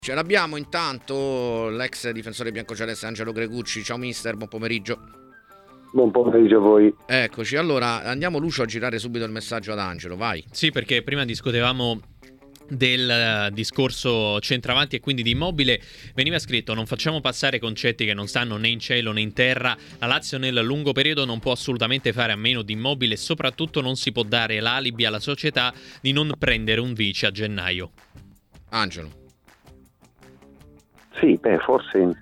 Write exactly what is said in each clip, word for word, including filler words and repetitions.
Ce l'abbiamo intanto l'ex difensore biancoceleste Angelo Gregucci. Ciao mister, buon pomeriggio. Buon pomeriggio a voi. Eccoci, allora andiamo Lucio a girare subito il messaggio ad Angelo, vai. Sì, perché prima discutevamo del uh, discorso centravanti e quindi di Immobile. Veniva scritto: non facciamo passare concetti che non stanno né in cielo né in terra. La Lazio nel lungo periodo non può assolutamente fare a meno di Immobile e soprattutto non si può dare l'alibi alla società di non prendere un vice a gennaio. Angelo. Sì, beh, forse in,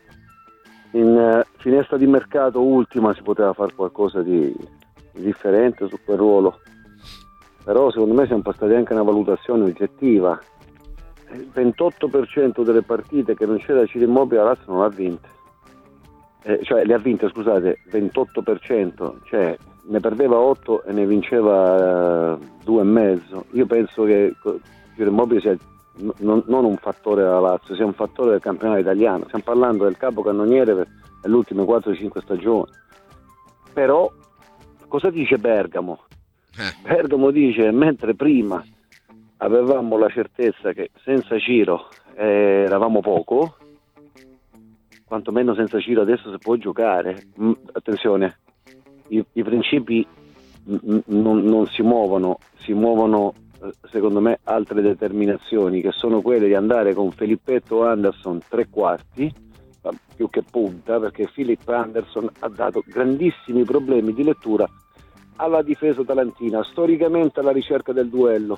in uh, finestra di mercato ultima si poteva fare qualcosa di, di differente su quel ruolo, però secondo me siamo passati anche a una valutazione oggettiva. Il ventotto per cento delle partite che non c'era Ciro Immobile la Lazio non l'ha vinte, eh, cioè le ha vinte, scusate, ventotto per cento, cioè ne perdeva otto e ne vinceva uh, due e mezzo. Io penso che Ciro Immobile sia Non, non un fattore della Lazio, sia un fattore del campionato italiano. Stiamo parlando del capocannoniere per le ultime quattro cinque stagioni. Però cosa dice Bergamo? Eh. Bergamo dice: mentre prima avevamo la certezza che senza Ciro eh, eravamo poco, quantomeno senza Ciro adesso si può giocare. Mm, attenzione, i, i principi n- non, non si muovono, si muovono secondo me altre determinazioni, che sono quelle di andare con Felippetto Anderson tre quarti più che punta, perché Philip Anderson ha dato grandissimi problemi di lettura alla difesa talantina, storicamente alla ricerca del duello,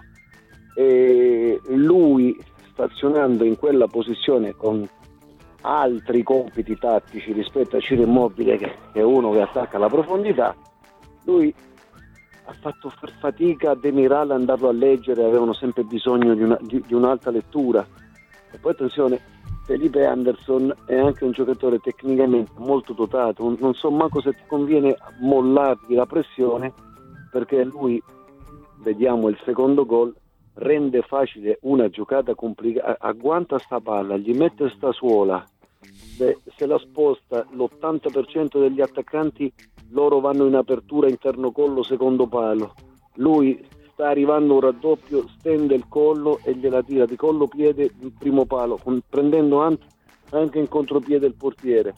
e lui stazionando in quella posizione con altri compiti tattici rispetto a Ciro Immobile, che è uno che attacca alla profondità, lui ha fatto far fatica a Demiral andarlo a leggere, avevano sempre bisogno di, una, di, di un'alta lettura. E poi attenzione, Felipe Anderson è anche un giocatore tecnicamente molto dotato, non so manco se ti conviene mollargli la pressione, perché lui, vediamo il secondo gol, rende facile una giocata complicata, agguanta sta palla, gli mette sta suola, beh, se la sposta l'ottanta per cento degli attaccanti, loro vanno in apertura interno collo secondo palo, lui sta arrivando un raddoppio, stende il collo e gliela tira di collo piede il primo palo, prendendo anche in contropiede il portiere,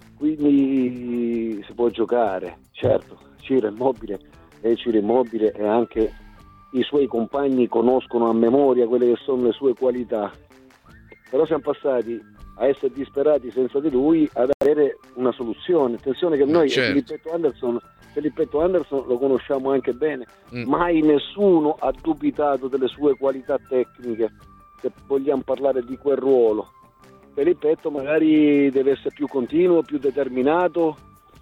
quindi si può giocare. Certo, Ciro Immobile è Ciro Immobile e anche i suoi compagni conoscono a memoria quelle che sono le sue qualità, però siamo passati a essere disperati senza di lui ad avere una soluzione. Attenzione che noi certo. Felippetto Anderson Felippetto Anderson lo conosciamo anche bene, mm. mai nessuno ha dubitato delle sue qualità tecniche, se vogliamo parlare di quel ruolo. Felippetto magari deve essere più continuo, più determinato.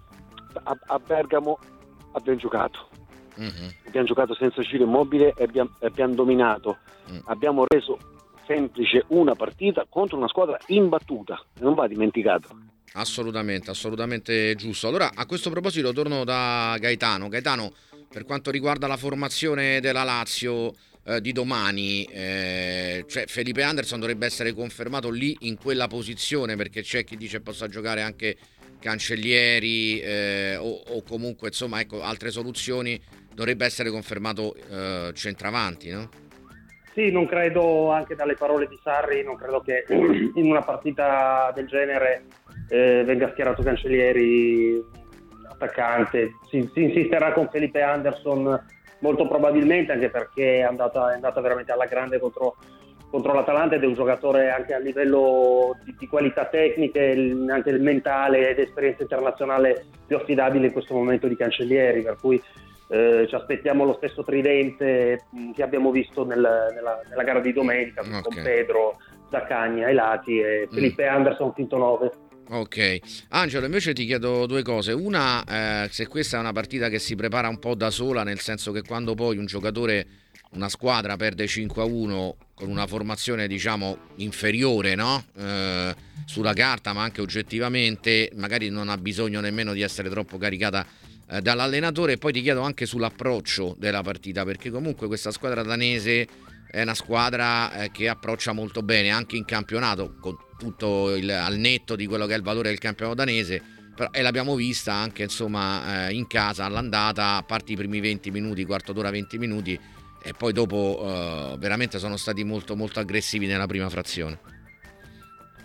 A, a Bergamo abbiamo giocato mm-hmm. abbiamo giocato senza Ciro Immobile e abbiamo, abbiamo dominato, mm. abbiamo reso semplice una partita contro una squadra imbattuta, non va dimenticato. Assolutamente, assolutamente giusto. Allora, a questo proposito torno da Gaetano. Gaetano, per quanto riguarda la formazione della Lazio eh, di domani, eh, cioè Felipe Anderson dovrebbe essere confermato lì in quella posizione, perché c'è chi dice possa giocare anche Cancellieri eh, o, o comunque insomma ecco altre soluzioni. Dovrebbe essere confermato eh, centravanti, no? Sì, non credo, anche dalle parole di Sarri, non credo che in una partita del genere eh, venga schierato Cancellieri attaccante. Si, si insisterà con Felipe Anderson molto probabilmente, anche perché è andata, è andata veramente alla grande contro, contro l'Atalanta ed è un giocatore anche a livello di, di qualità tecniche, anche il mentale ed esperienza internazionale più affidabile in questo momento di Cancellieri, per cui Eh, ci aspettiamo lo stesso tridente mh, che abbiamo visto nel, nella, nella gara di domenica, okay. con Pedro, Zaccagni ai lati e Felipe mm. Anderson quinto nove. Ok, Angelo, invece ti chiedo due cose. Una, eh, se questa è una partita che si prepara un po' da sola, nel senso che quando poi un giocatore, una squadra perde cinque a uno con una formazione diciamo inferiore, no? Eh, sulla carta ma anche oggettivamente, magari non ha bisogno nemmeno di essere troppo caricata eh, dall'allenatore. E poi ti chiedo anche sull'approccio della partita, perché comunque questa squadra danese è una squadra eh, che approccia molto bene anche in campionato, con tutto il, al netto di quello che è il valore del campionato danese, però, e l'abbiamo vista anche insomma eh, in casa all'andata, a parte i primi venti minuti, quarto d'ora, venti minuti, e poi dopo eh, veramente sono stati molto molto aggressivi nella prima frazione.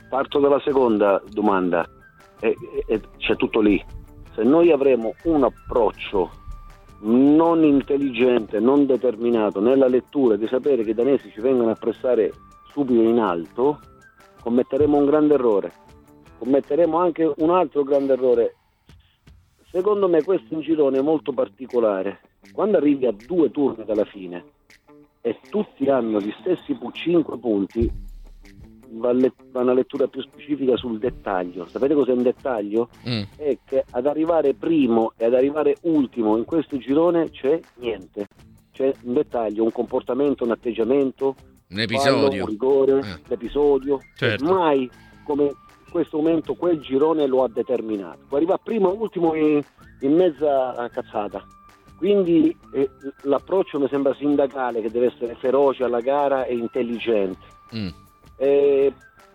parto dalla seconda domanda e, e c'è tutto lì. Se noi avremo un approccio non intelligente, non determinato nella lettura, di sapere che i danesi ci vengono a pressare subito in alto, commetteremo un grande errore. Commetteremo anche un altro grande errore. Secondo me questo è un girone molto particolare. Quando arrivi a due turni dalla fine e tutti hanno gli stessi cinque punti, va, le- va una lettura più specifica sul dettaglio. Sapete cos'è un dettaglio? Mm. È che ad arrivare primo e ad arrivare ultimo in questo girone c'è niente. C'è un dettaglio, un comportamento, un atteggiamento, Un episodio. fallo, un rigore, Eh. l'episodio. Certo. Mai come in questo momento quel girone lo ha determinato. Poi arriva primo e ultimo in, in mezza cazzata. Quindi eh, l'approccio mi sembra sindacale, che deve essere feroce alla gara e intelligente. Mm. E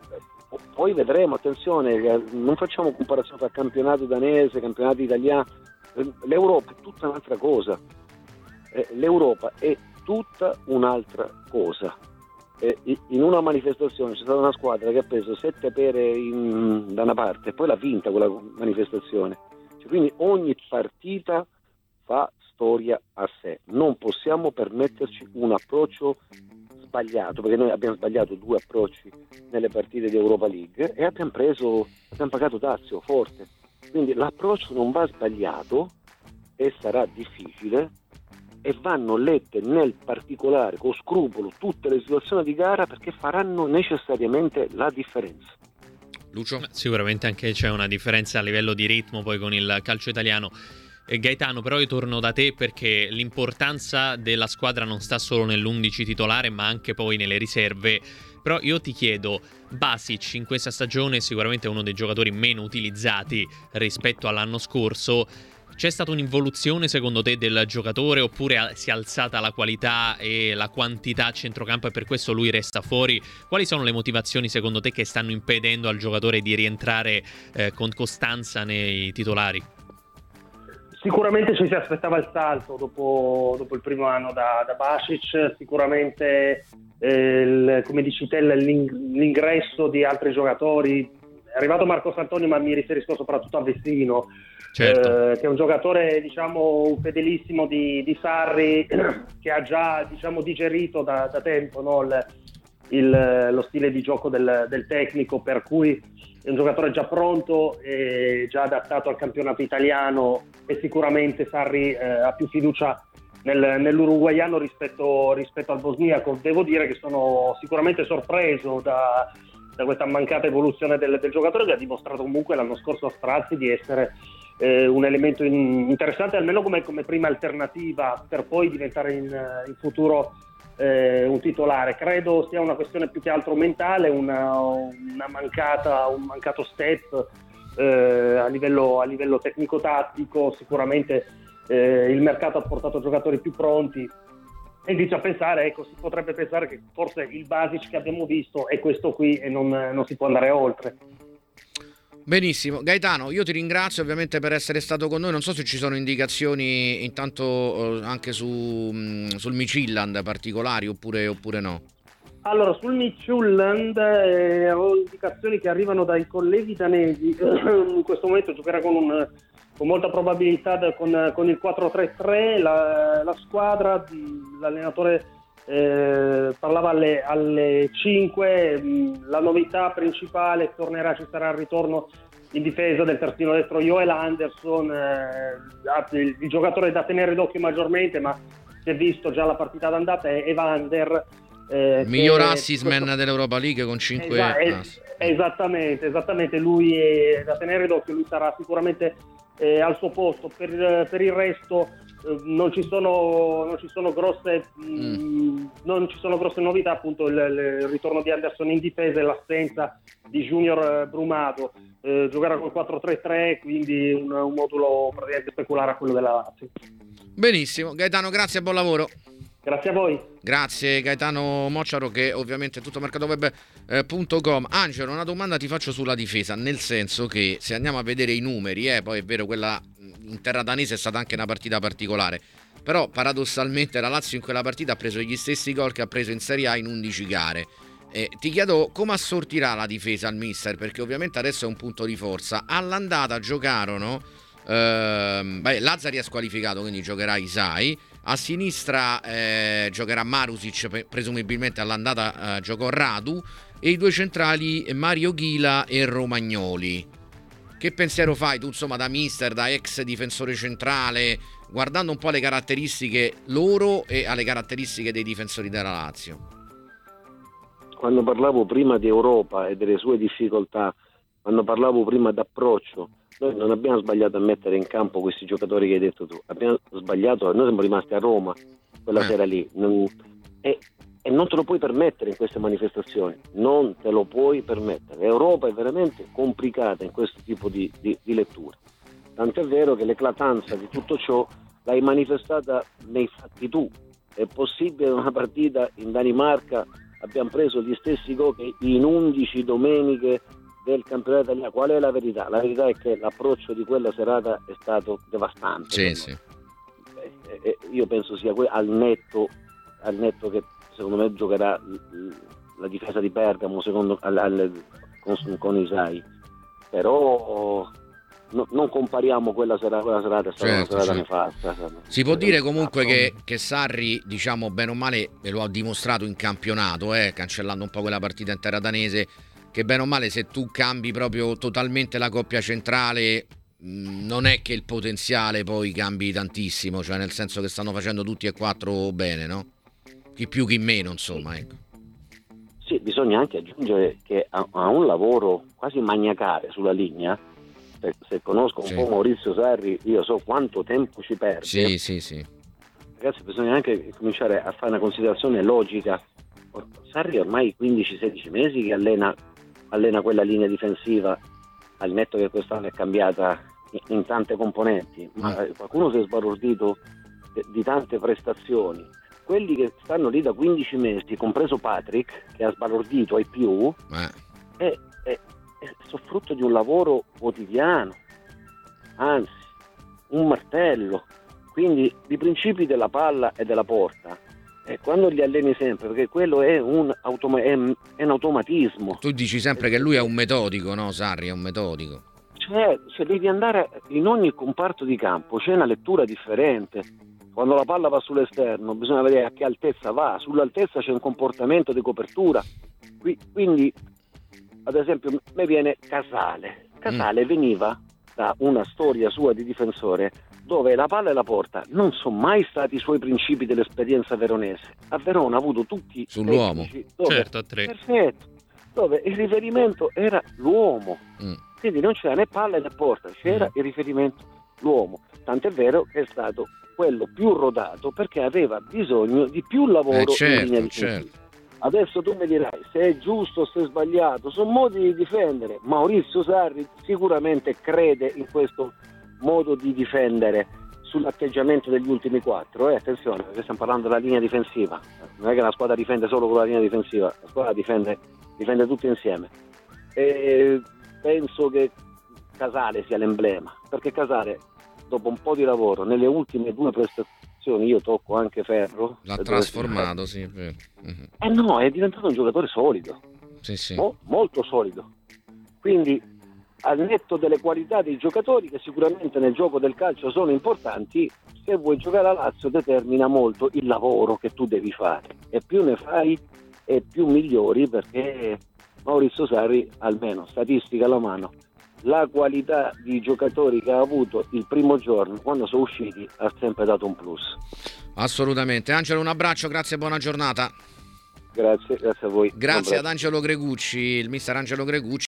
poi vedremo, attenzione, non facciamo comparazione tra campionato danese, campionato italiano. L'Europa è tutta un'altra cosa. Eh, L'Europa è tutta un'altra cosa. Eh, in una manifestazione c'è stata una squadra che ha preso sette pere in, da una parte e poi l'ha vinta quella manifestazione. Cioè, quindi ogni partita fa storia a sé. Non possiamo permetterci un approccio sbagliato, perché noi abbiamo sbagliato due approcci nelle partite di Europa League e abbiamo preso, abbiamo pagato dazio forte. Quindi l'approccio non va sbagliato e sarà difficile, e vanno lette nel particolare, con scrupolo, tutte le situazioni di gara, perché faranno necessariamente la differenza. Lucio? Sicuramente anche c'è una differenza a livello di ritmo poi con il calcio italiano. Eh, Gaetano, però io torno da te perché l'importanza della squadra non sta solo nell'undici titolare ma anche poi nelle riserve. Però io ti chiedo, Basic in questa stagione è sicuramente uno dei giocatori meno utilizzati rispetto all'anno scorso. C'è stata un'involuzione secondo te del giocatore, oppure si è alzata la qualità e la quantità a centrocampo e per questo lui resta fuori? Quali sono le motivazioni secondo te che stanno impedendo al giocatore di rientrare eh, con costanza nei titolari? Sicuramente ci si aspettava il salto dopo, dopo il primo anno da, da Basic, sicuramente eh, il, come dici te, l'ingresso di altri giocatori. È arrivato Marcos Antonio, ma mi riferisco soprattutto a Vecino. Certo. Eh, che è un giocatore, diciamo, fedelissimo di, di Sarri, che ha già, diciamo, digerito da, da tempo, no, il, il, lo stile di gioco del, del tecnico, per cui è un giocatore già pronto e già adattato al campionato italiano, e sicuramente Sarri eh, ha più fiducia nel, nell'uruguaiano rispetto, rispetto al bosniaco. Devo dire che sono sicuramente sorpreso da, da questa mancata evoluzione del, del giocatore, che ha dimostrato comunque l'anno scorso a Strazzi di essere Eh, un elemento in, interessante, almeno come, come prima alternativa, per poi diventare in, in futuro eh, un titolare. Credo sia una questione più che altro mentale, una, una mancata, un mancato step eh, a livello, a livello tecnico-tattico. Sicuramente eh, il mercato ha portato giocatori più pronti e inizia a pensare, ecco, si potrebbe pensare che forse il Basic che abbiamo visto è questo qui e non, non si può andare oltre. Benissimo, Gaetano, io ti ringrazio ovviamente per essere stato con noi. Non so se ci sono indicazioni intanto eh, anche su, mh, sul Midtjylland particolari oppure, oppure no. Allora, sul Midtjylland eh, ho indicazioni che arrivano dai colleghi danesi. In questo momento giocherà con, un, con molta probabilità da, con, con il quattro tre tre. La, la squadra, l'allenatore eh, parlava alle, alle cinque. La novità principale tornerà, ci sarà il ritorno in difesa del terzino destro Joel Anderson, eh, il, il giocatore da tenere d'occhio maggiormente, ma si è visto già la partita d'andata, è Evander. Eh, miglior che, assist-man questo, dell'Europa League con cinque esa, es, esattamente, esattamente, lui è da tenere d'occhio, lui sarà sicuramente eh, al suo posto. Per, per il resto eh, non ci sono non ci sono grosse mm. mh, non ci sono grosse novità, appunto il, il ritorno di Anderson in difesa e l'assenza di Junior Brumado. Eh, giocherà col quattro tre tre, quindi un, un modulo praticamente speculare a quello della Lazio. Benissimo, Gaetano, grazie e buon lavoro. Grazie a voi. Grazie Gaetano Mocciaro, che ovviamente è tutto mercatoweb punto com. Angelo, una domanda ti faccio sulla difesa, nel senso che se andiamo a vedere i numeri, eh, poi è vero, quella in terra danese è stata anche una partita particolare, però paradossalmente la Lazio in quella partita ha preso gli stessi gol che ha preso in Serie A in undici gare. Eh, ti chiedo come assortirà la difesa al mister, perché ovviamente adesso è un punto di forza. All'andata giocarono ehm, beh, Lazzari è squalificato, quindi giocherà Isai. A sinistra eh, giocherà Marusic, presumibilmente all'andata eh, giocò Radu, e i due centrali Mario Ghila e Romagnoli. Che pensiero fai tu, insomma, da mister, da ex difensore centrale, guardando un po' le caratteristiche loro e alle caratteristiche dei difensori della Lazio? Quando parlavo prima di Europa e delle sue difficoltà, quando parlavo prima d'approccio, noi non abbiamo sbagliato a mettere in campo questi giocatori che hai detto tu, abbiamo sbagliato, noi siamo rimasti a Roma quella eh. sera lì, non, e, e non te lo puoi permettere in queste manifestazioni, non te lo puoi permettere. L'Europa è veramente complicata in questo tipo di, di, di lettura, tant'è vero che l'eclatanza di tutto ciò l'hai manifestata nei fatti tu. È possibile una partita in Danimarca abbiamo preso gli stessi gol che in undici domeniche del campionato italiano? Qual è la verità? La verità è che l'approccio di quella serata è stato devastante. Sì, sì. Eh, eh, io penso sia que- al netto al netto che secondo me giocherà la difesa di Bergamo secondo, al, al, con, con Isai, però no, non compariamo quella serata, quella serata è stata certo, una serata certo. nefasta. Si può dire comunque che, che Sarri, diciamo bene o male, e lo ha dimostrato in campionato, eh, cancellando un po' quella partita in terra danese, che bene o male se tu cambi proprio totalmente la coppia centrale mh, non è che il potenziale poi cambi tantissimo, cioè nel senso che stanno facendo tutti e quattro bene, no? Chi più chi meno, insomma, ecco. Sì, bisogna anche aggiungere che ha, ha un lavoro quasi maniacale sulla linea. Se, se conosco un sì. po' Maurizio Sarri, io so quanto tempo ci perde. Sì, sì, sì. Ragazzi, bisogna anche cominciare a fare una considerazione logica. Sarri ormai quindici sedici mesi che allena allena quella linea difensiva, al netto che quest'anno è cambiata in, in tante componenti, ma mm. qualcuno si è sbalordito di, di tante prestazioni. Quelli che stanno lì da quindici mesi, compreso Patrick, che ha sbalordito ai più, eh. è, è, è frutto di un lavoro quotidiano, anzi, un martello, quindi di principi della palla e della porta. E quando li alleni sempre, perché quello è un, automa- è, è un automatismo. Tu dici sempre che lui è un metodico, no? Sarri è un metodico. Cioè, se devi andare in ogni comparto di campo, c'è una lettura differente. Quando la palla va sull'esterno, bisogna vedere a che altezza va. Sull'altezza c'è un comportamento di copertura. Qui, quindi, ad esempio, a me viene Casale. Casale mm. veniva da una storia sua di difensore dove la palla e la porta non sono mai stati i suoi principi dell'esperienza veronese. A Verona ha avuto tutti sull'uomo, dove, certo, a tre. Perfetto, dove il riferimento era l'uomo, mm. quindi non c'era né palla né porta, c'era mm. il riferimento l'uomo, tant'è vero che è stato quello più rodato perché aveva bisogno di più lavoro eh, certo, in linea difensiva. Certo. Adesso tu mi dirai se è giusto o se è sbagliato, sono modi di difendere. Maurizio Sarri sicuramente crede in questo modo di difendere sull'atteggiamento degli ultimi quattro, eh, attenzione, perché stiamo parlando della linea difensiva, non è che la squadra difende solo con la linea difensiva, la squadra difende, difende tutti insieme, e penso che Casale sia l'emblema, perché Casale dopo un po' di lavoro nelle ultime due prestazioni, io tocco anche ferro, l'ha trasformato, sì, è vero. Uh-huh. Eh no, è diventato un giocatore solido, sì, sì. Mo- molto solido, quindi al netto delle qualità dei giocatori che sicuramente nel gioco del calcio sono importanti, se vuoi giocare a Lazio determina molto il lavoro che tu devi fare, e più ne fai e più migliori, perché Maurizio Sarri, almeno statistica alla mano, la qualità di giocatori che ha avuto il primo giorno quando sono usciti ha sempre dato un plus. Assolutamente. Angelo, un abbraccio, grazie e buona giornata. Grazie, grazie a voi. Grazie ad Angelo Gregucci, il mister Angelo Gregucci.